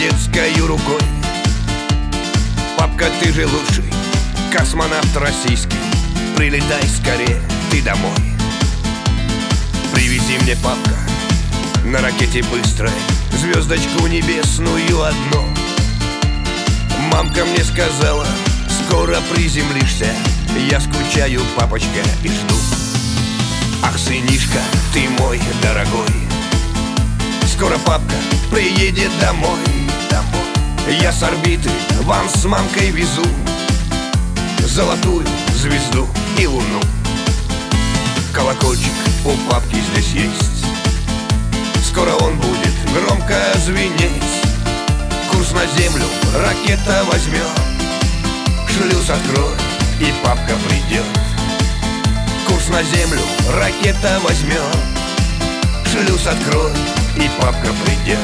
детской рукой. Папка, ты же лучший космонавт российский, прилетай скорее ты домой. Привези мне, папка, на ракете быстрой звездочку небесную одну. Мамка мне сказала, скоро приземлишься, я скучаю, папочка, и жду. Ах, сынишка, ты мой дорогой, скоро папка приедет домой. Я с орбиты вам с мамкой везу золотую звезду и луну. Колокольчик у папки здесь есть, скоро он будет громко звенеть. Курс на землю ракета возьмет, шлюз откроет и папка придет. Курс на землю ракета возьмет, шлюз откроет и папка придет.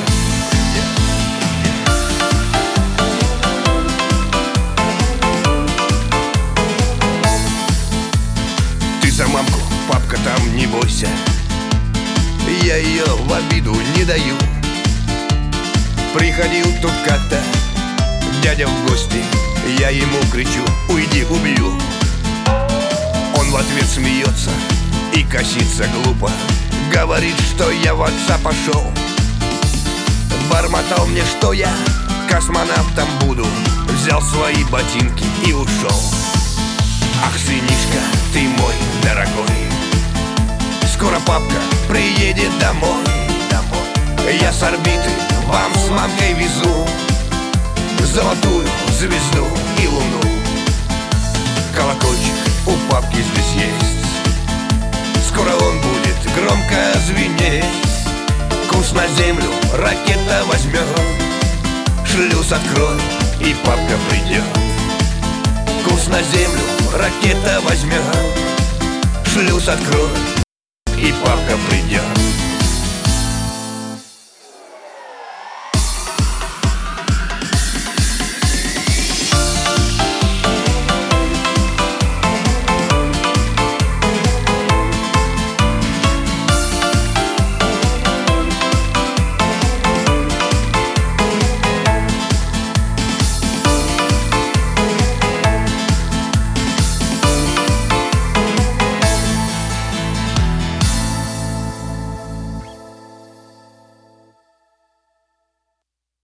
Ты за мамку, папка, там не бойся, я ее в обиду не даю. Приходил тут как-то дядя в гости, я ему кричу: уйди, убью. Он в ответ смеется и косится глупо, говорит, что я в отца пошел. Бормотал мне, что я космонавтом буду, взял свои ботинки и ушел. Ах, сынишка, ты мой дорогой, скоро папка приедет домой. Я с орбиты вам с мамкой везу золотую звезду и луну. Колокольчик у папки здесь есть, скоро он будет громко звенеть. Курс на землю ракета возьмет, шлюз откроет и папка придет. Курс на землю ракета возьмет, шлюз откроет и папка придет.